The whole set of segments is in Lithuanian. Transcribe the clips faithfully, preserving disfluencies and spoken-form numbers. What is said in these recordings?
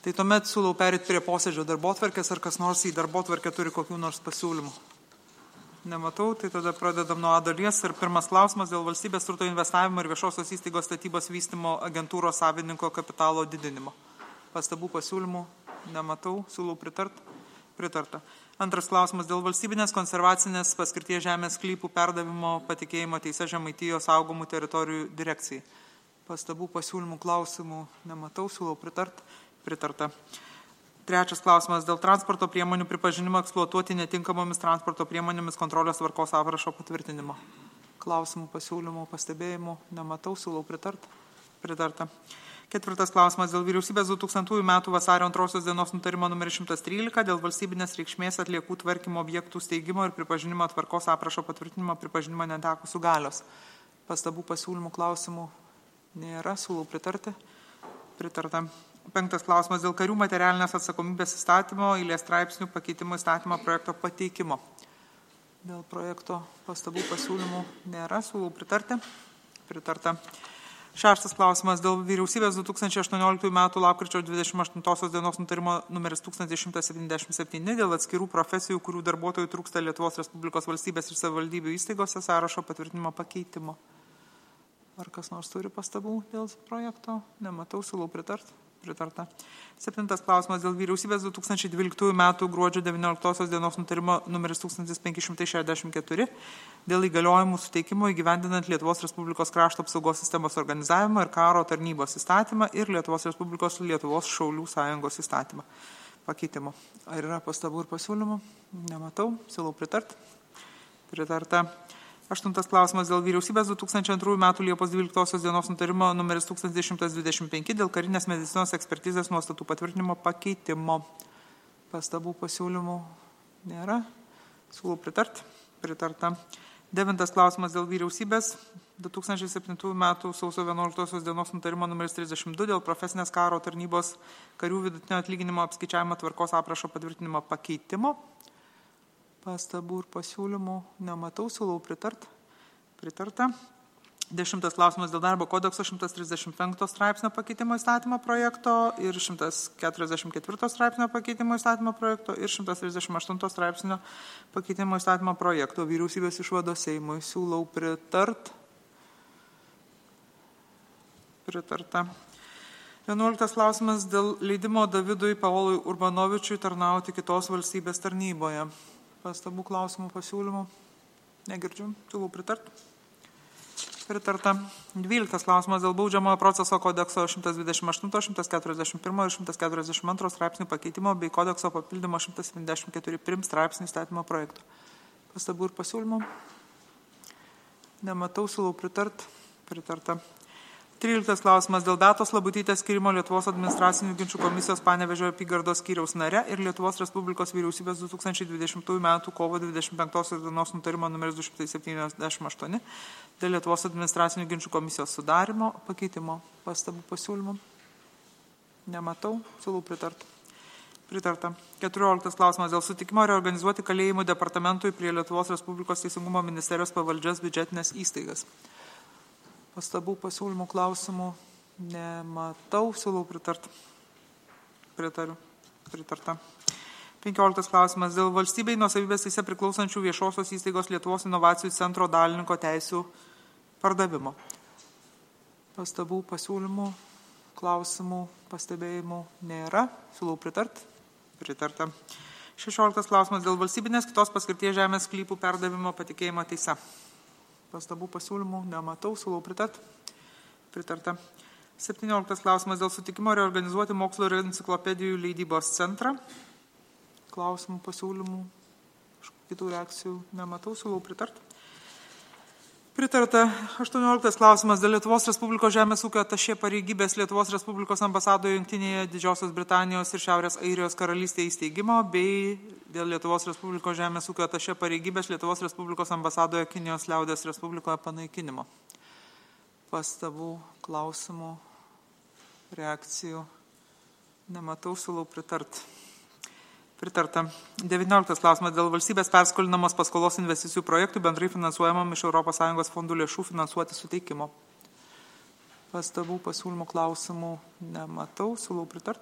Tai tuomet siūlau perėti prie posėdžio darbotvarkės, ar kas nors į darbotvarkę turi kokių nors pasiūlymų. Nematau, tai tada pradedam nuo A dalies. Ir pirmas klausimas dėl valstybės turto investavimo ir viešosios įstaigos statybos vystymo agentūros savininko kapitalo didinimo. Pastabų pasiūlymų nematau, siūlau pritart. Pritarta. Antras klausimas dėl valstybinės konservacinės paskirties žemės sklypų perdavimo patikėjimo teise Žemaitijos saugomų teritorijų direkcijai. Pastabų pasiūlymų klausimų nematau, siūlau pritart. Pritarta. Trečias klausimas dėl transporto priemonių pripažinimo eksploatuoti netinkamomis transporto priemonėmis kontrolės tvarkos aprašo patvirtinimo. Klausimų, pasiūlymų, pastebėjimų nematau, siūlau pritart. Pritarta. Ketvirtas klausimas dėl vyriausybės du tūkstantųjų metų vasario antrosios dienos nutarimo numeris šimtas trylika dėl valstybinės reikšmės atliekų tvarkymo objektų steigimo ir pripažinimo tvarkos aprašo patvirtinimo pripažinimo netekusių galios. Pastabų, pasiūlymų, klausimų nėra, siūlau pritarti. Pritarta. Penktas klausimas dėl karių materialinės atsakomybės įstatymo eilės straipsnių pakeitimo įstatymo projekto pateikimo. Dėl projekto pastabų pasiūlymų nėra, siūlau pritarti. Pritarta. Šeštas klausimas dėl vyriausybės du tūkstančiai aštuonioliktųjų metų lapkričio dvidešimt aštuntosios dienos nutarimo numeris tūkstantis šimtas septyniasdešimt septyni dėl atskirų profesijų, kurių darbuotojų trūksta Lietuvos Respublikos valstybės ir savivaldybių įstaigose sąrašo patvirtinimo pakeitimo. Ar kas nors turi pastabų dėl projekto? Nematau, siūlau pritart. Pritarta. Septintas klausimas dėl vyriausybės du tūkstančiai dvyliktųjų metų gruodžio devynioliktosios dienos nutarimo numeris tūkstantis penki šimtai šešiasdešimt keturi dėl įgaliojimų suteikimo įgyvendinant Lietuvos Respublikos krašto apsaugos sistemos organizavimą ir karo tarnybos įstatymą ir Lietuvos Respublikos Lietuvos Šaulių sąjungos įstatymą pakeitimo. Ar yra pastabų ir pasiūlymų? Nematau, siūlau pritart. Pritarta. Aštuntas klausimas dėl vyriausybės du tūkstančiai antrųjų metų Liepos dvyliktosios dienos nutarimo numeris tūkstantis šimtas dvidešimt penki dėl karinės medicinos ekspertizės nuostatų patvirtinimo pakeitimo. Pastabų, pasiūlymų nėra. Siūlau pritart. Pritarta. Devintas klausimas dėl vyriausybės du tūkstančiai septintųjų metų sausio vienuoliktosios dienos nutarimo numeris trisdešimt du dėl profesinės karo tarnybos karių vidutinio atlyginimo apskaičiavimo tvarkos aprašo patvirtinimo pakeitimo. Pastabų ir pasiūlymų nematau, siūlau pritart. Pritarta. Dešimtas klausimas dėl darbo kodekso šimtas trisdešimt penkto straipsnio pakeitimo įstatymo projekto ir šimtas keturiasdešimt ketvirto straipsnio pakeitimo įstatymo projekto ir šimtas trisdešimt aštunto straipsnio pakeitimo įstatymo projekto. Vyriausybės išvado Seimui. Siūlau pritart. Pritarta. Vienuoliktas klausimas dėl leidimo Davidui Paolui Urbanovičiui tarnauti kitos valstybės tarnyboje. Pastabų, klausimų, pasiūlymų negirdžiu, siūlau pritart. Pritarta. Dvyliktas klausimas dėl baudžiamojo proceso kodekso šimtas dvidešimt aštunto, šimtas keturiasdešimt pirmo ir šimtas keturiasdešimt antro straipsnių pakeitimo bei kodekso papildymo šimtas septyniasdešimt keturi prim straipsnių įstatymo projekto. Pastabų ir pasiūlymų nematau, siūlau pritart. Pritarta. Tryliktas klausimas dėl Beatos Labutytės skyrimo Lietuvos administracinių ginčų komisijos Panevėžio apygardos skyriaus nare ir Lietuvos Respublikos vyriausybės du tūkstančiai dvidešimtųjų metų kovo dvidešimt penktosios dienos nutarimo numeris du šimtai septyniasdešimt aštuoni dėl Lietuvos administracinių ginčų komisijos sudarimo pakeitimo. Pastabų, pasiūlymų nematau, siūlau pritart. Pritarta. Keturioliktas klausimas dėl sutikimo reorganizuoti kalėjimų departamentui prie Lietuvos Respublikos teisingumo ministerijos pavaldžias biudžetinės įstaigas. Pastabų, pasiūlymų, klausimų nematau, siūlau pritart. Pritariu. Pritarta. Penkioliktas klausimas dėl valstybei nuosavybės teise priklausančių viešosios įstaigos Lietuvos inovacijų centro dalininko teisių pardavimo. Pastabų, pasiūlymų, klausimų, pastebėjimų nėra, siūlau pritart. Pritarta. Šešioliktas klausimas dėl valstybinės kitos paskirties žemės sklypų perdavimo patikėjimo teise. Pastabų, pasiūlymų nematau, siūlau pritart. Pritarta. Septynioliktas klausimas dėl sutikimo reorganizuoti mokslo ir enciklopedijų leidybos centrą. Klausimų, pasiūlymų, kitų reakcijų nematau, siūlau pritart. Pritarta. aštuonioliktas klausimas dėl Lietuvos Respublikos žemės ūkio atašė pareigybės Lietuvos Respublikos ambasadoje Jungtinėje Didžiosios Britanijos ir Šiaurės Airijos karalystėje įsteigimo bei dėl Lietuvos Respublikos žemės ūkio atašė pareigybės Lietuvos Respublikos ambasadoje Kinijos liaudies Respublikoje panaikinimo. Pastabų, klausimų, reakcijų nematau, siūlau pritart. Pritarta. devynioliktas klausimas dėl valstybės perskolinamos paskolos investicijų projektų bendrai finansuojamam iš Europos Sąjungos fondų lėšų finansuoti suteikimo. Pastabų, pasiūlymų, klausimų nematau, siūlau pritart.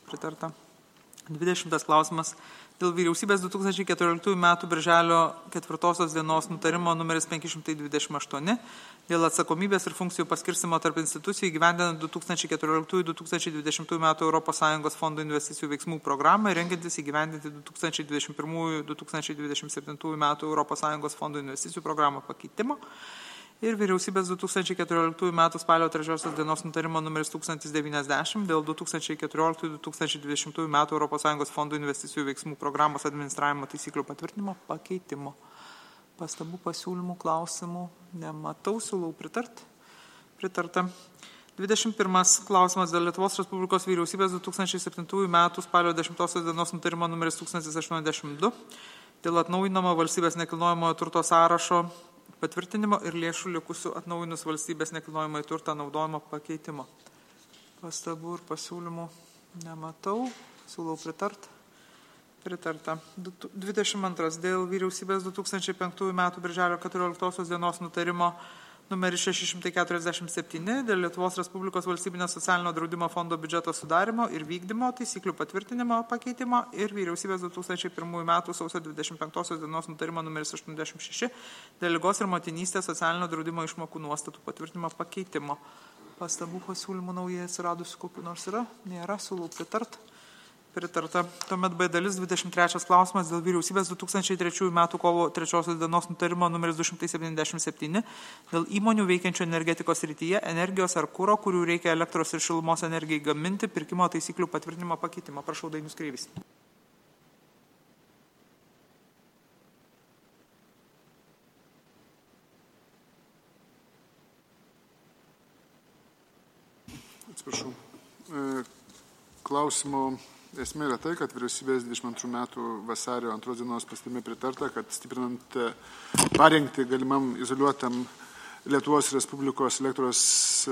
Pritarta. dvidešimtas klausimas. Dėl vyriausybės du tūkstančiai keturioliktųjų metų birželio ketvirtosios dienos nutarimo numeris penki šimtai dvidešimt aštuoni dėl atsakomybės ir funkcijų paskirstymo tarp institucijų įgyvendinant du tūkstančiai keturioliktųjų - du tūkstančiai dvidešimtųjų metų Europos Sąjungos fondų investicijų veiksmų programą ir rengiantis įgyvendinti du tūkstančiai dvidešimt pirmųjų - du tūkstančiai dvidešimt septintųjų metų Europos Sąjungos fondų investicijų programą pakeitimo ir vyriausybės du tūkstančiai keturioliktųjų metų spalio trečiosios dienos nutarimo numeris tūkstantis devyniasdešimt dėl du tūkstančiai keturioliktųjų - du tūkstančiai dvidešimtųjų metų Europos Sąjungos fondų investicijų veiksmų programos administravimo taisyklių patvirtinimo pakeitimo. Pastabų, pasiūlymų, klausimų nematau, siūlau pritart. Pritarta. dvidešimt pirmas klausimas dėl Lietuvos Respublikos vyriausybės du tūkstančiai septintųjų metų spalio dešimtosios dienos nutarimo numeris tūkstantis aštuoniasdešimt du dėl atnaujinamo valstybės nekilnojamojo turto sąrašo patvirtinimo ir lėšų likusių atnaujinus valstybės nekilnojamąjį turtą naudojimo pakeitimo. Pastabų ir pasiūlymų nematau, siūlau pritart. Pritarta. dvidešimt antras dėl vyriausybės du tūkstančiai penktųjų metų birželio keturioliktosios dienos nutarimo numeris šeši šimtai keturiasdešimt septyni dėl Lietuvos Respublikos valstybinio socialinio draudimo fondo biudžeto sudarimo ir vykdymo taisyklių patvirtinimo pakeitimo ir vyriausybės du tūkstančiai pirmųjų metų sausio dvidešimt penktosios dienos nutarimo numeris aštuoniasdešimt šeši dėl ligos ir motinystės socialinio draudimo išmokų nuostatų patvirtinimo pakeitimo. Pastabų, pasiūlymų naujai atsiradusių kokių nors yra? Nėra, siūlau pritart. Pritarta. Tuomet B dalis dvidešimt trečias klausimas dėl vyriausybės du tūkstančiai trečiųjų metų kovo trečiosios dienos nutarimo numeris du šimtai septyniasdešimt septyni dėl įmonių veikiančių energetikos srityje energijos ar kuro, kurių reikia elektros ir šilumos energijai gaminti, pirkimo taisyklių patvirtinimo pakeitimo. Prašau, Dainius Kreivys. Atsiprašau. Klausimo esmė yra tai, kad vyriausybės dvidešimt antrų metų vasario antros dienos pastarime pritarta, kad stiprinant parengti galimam izoliuotam Lietuvos Respublikos elektros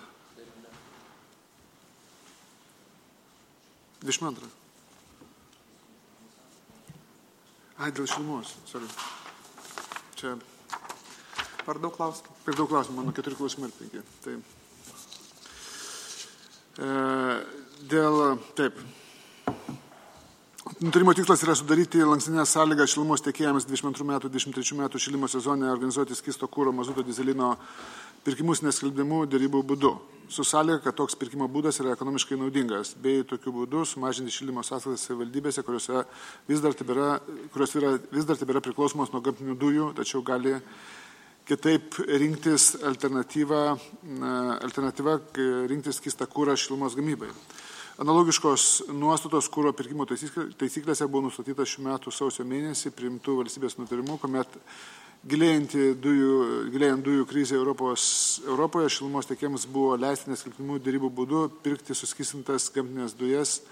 dvidešimt antrą. Ai, dėl šilumos, sorry. Čia per daug klausimų. Per daug klausimų, mano keturi klausimai ir penki. Tai dėl, taip, nutarimo tikslas yra sudaryti lankstinės sąlygas šilumos tiekėjams dvidešimt antrų metų - dvidešimt trečių metų šilimo sezone organizuoti skysto kuro, mazuto, dizelino pirkimus neskelbdamų dėrybų būdu, su sąlyga, kad toks pirkimo būdas yra ekonomiškai naudingas, bei tokiu būdu sumažinti šilimo sąskaitas savivaldybėse, kuriuose vis dar tebėra, kurios yra, vis dar tebėra priklausomos nuo gamtinių dujų, tačiau gali kitaip rinktis alternatyvą, alternatyvą rinktis skystą kūrą šilumos gamybai. Analogiškos nuostatos kūro pirkimo taisyklėse buvo nustatyta šių metų sausio mėnesį priimtų valstybės nutarimų, kuomet gilėjant dujų, gilėjant dujų krizė Europos, Europoje šilumos tiekėjams buvo leisti neskelbtinų dėrybų būdu pirkti suskystintas gamtinės dujas,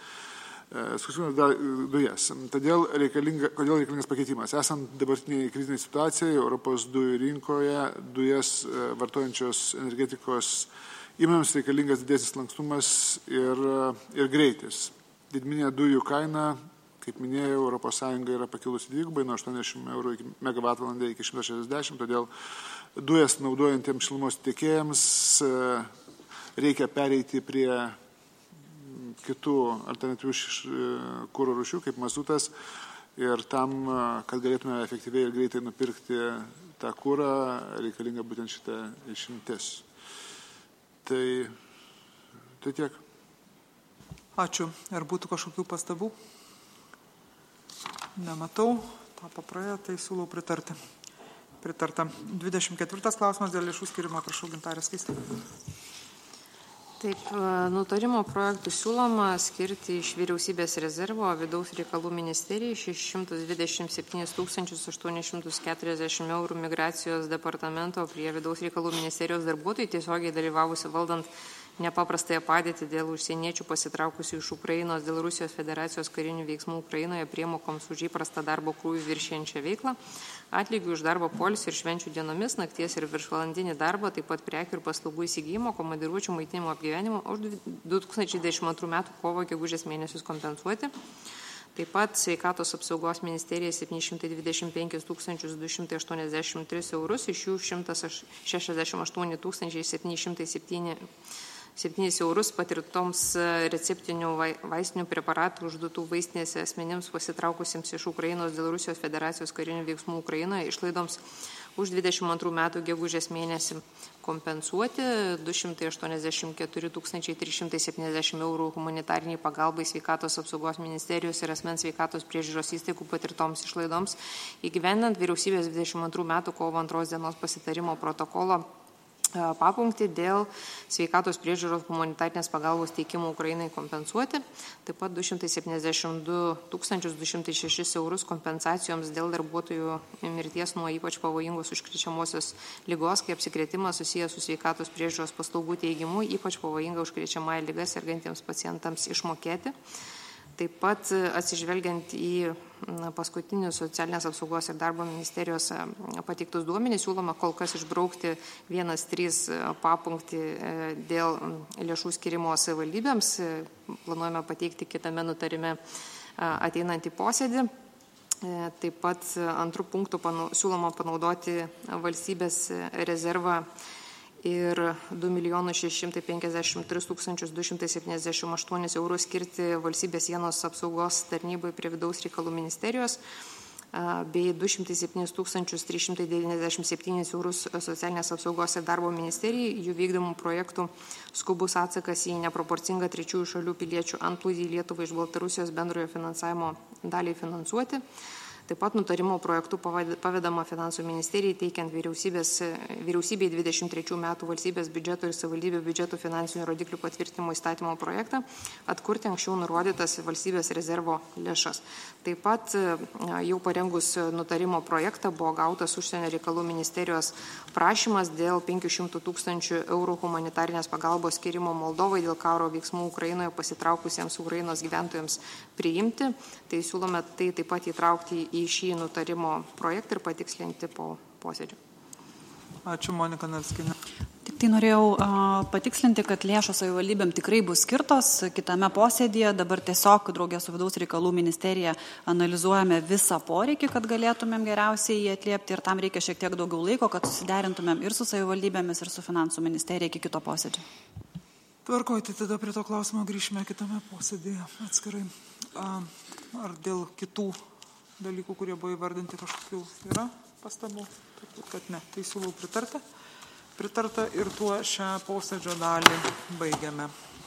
dujas. Todėl reikalinga, kodėl reikalingas pakeitimas? Esant dabartiniai kriziniai situacijai, Europos dujų rinkoje dujas vartojančios energetikos įmonėms reikalingas didesnis lankstumas ir, ir greitis. Didmeninė dujų kaina, kaip minėjau, Europos Sąjunga yra pakilusi dvigubai nuo aštuoniasdešimt eurų megavatvalandę iki šimto šešiasdešimt, todėl dujas naudojantiems šilumos tiekėjams reikia pereiti prie kitų alternatyvių kuro rūšių, kaip mazutas, ir tam, kad galėtume efektyviai ir greitai nupirkti tą kurą, reikalinga būtent šitą išimtis. Tai, tai tiek. Ačiū. Ar būtų kažkokių pastabų? Nematau. Tapo praėjo, tai siūlau pritarti. Pritarta. dvidešimt ketvirtas klausimas dėl lėšų skirimo. Prašau, Gintarė Skaistė. Taip, nutarimo projektų siūloma skirti iš vyriausybės rezervo vidaus reikalų ministerijai šešis šimtus dvidešimt septynis tūkstančius aštuonis šimtus keturiasdešimt eurų migracijos departamento prie vidaus reikalų ministerijos darbuotojų tiesiogiai dalyvavusi valdant nepaprastąją padėtį dėl užsieniečių pasitraukusių iš Ukrainos dėl Rusijos federacijos karinių veiksmų Ukrainoje priemokoms už įprastą darbo krūvį viršijančią veiklą, atlygių už darbo poilsį ir švenčių dienomis, nakties ir viršvalandinį darbą, taip pat prekių ir paslaugų įsigijimo, komandiruočių maitinimo apgyvenimo už du tūkstančiai dvidešimt antrų metų kovo gegužės mėnesius kompensuoti. Taip pat sveikatos apsaugos ministerija septyni šimtai dvidešimt penkis tūkstančius du šimtai aštuoniasdešimt tris eurus, iš jų šimtas šešiasdešimt aštuoni tūkstančiai septyni šimtai septyni septynis eurus patirtoms receptinių vaistinių preparatų užduotų vaistinėse asmenims pasitraukusiems iš Ukrainos dėl Rusijos federacijos karinių veiksmų Ukrainoje išlaidoms už dvidešimt antrų metų gegužės mėnesį kompensuoti du šimtai aštuoniasdešimt keturi tūkstančiai trys šimtai septyniasdešimt eurų humanitariniai pagalbai sveikatos apsaugos ministerijos ir asmens sveikatos priežiūros įstaigų patirtoms išlaidoms įgyvendinant vyriausybės dvidešimt antrų metų kovo antros dienos pasitarimo protokolo papunktį dėl sveikatos priežiūros humanitarinės pagalbos teikimo Ukrainai kompensuoti, taip pat du šimtai septyniasdešimt du tūkstančius du šimtai šešis eurus kompensacijoms dėl darbuotojų mirties nuo ypač pavojingos užkrečiamosios ligos, kai apsikrėtimas susijęs su sveikatos priežiūros paslaugų teigimu, ypač pavojinga užkrečiamąją ligą sergantiems pacientams išmokėti. Taip pat atsižvelgiant į paskutinius socialinės apsaugos ir darbo ministerijos pateiktus duomenys, siūloma kol kas išbraukti vienas trys papunktį dėl lėšų skirimo savivaldybėms. Planuojame pateikti kitame nutarime ateinantį posėdį. Taip pat antrų punktų siūloma panaudoti valstybės rezervą ir du milijonus šeši šimtai penkiasdešimt tris tūkstančius du šimtai septyniasdešimt aštuonis eurus skirti valstybės sienos apsaugos tarnybai prie vidaus reikalų ministerijos bei du šimtai septynis tūkstančius trys šimtai devyniasdešimt septynis eurus socialinės apsaugos ir darbo ministerijai, jų vykdomų projektų skubus atsakas į neproporcingą trečiųjų šalių piliečių antplūdį į Lietuvą iš Baltarusijos bendrojo finansavimo daliai finansuoti. Taip pat nutarimo projektų pavedama finansų ministerijai teikiant vyriausybei dvidešimt trečių metų valstybės biudžeto ir savivaldybių biudžeto finansinių rodiklių patvirtinimo įstatymo projektą atkurti anksčiau nurodytas valstybės rezervo lėšas. Taip pat jau parengus nutarimo projektą buvo gautas užsienio reikalų ministerijos prašymas dėl penkių šimtų tūkstančių eurų humanitarinės pagalbos skirimo Moldovai dėl karo veiksmų Ukrainoje pasitraukusiems Ukrainos gyventojams priimti. Tai siūlome tai taip pat įtraukti į šį nutarimo projektą ir patikslinti po posėdžio. Ačiū, Monika Navickienė. Tik tai norėjau uh, patikslinti, kad lėšos savivaldybėm tikrai bus skirtos kitame posėdėje. Dabar tiesiog draugė su vidaus reikalų ministerija analizuojame visą poreikį, kad galėtumėm geriausiai jį atliepti ir tam reikia šiek tiek daugiau laiko, kad susiderintumėm ir su savivaldybėmis, ir su finansų ministerija iki kito posėdžio. Tvarkoj, tai tada prie to klausimo grįžime kitame posėdėje atskirai. Ar dėl kitų dalykų, kurie buvo įvardinti, kažkokių yra pastabų? Turbūt, kad ne. Tai siūlau pritarti. Pritarta ir tuo šią posėdžio dalį baigiame.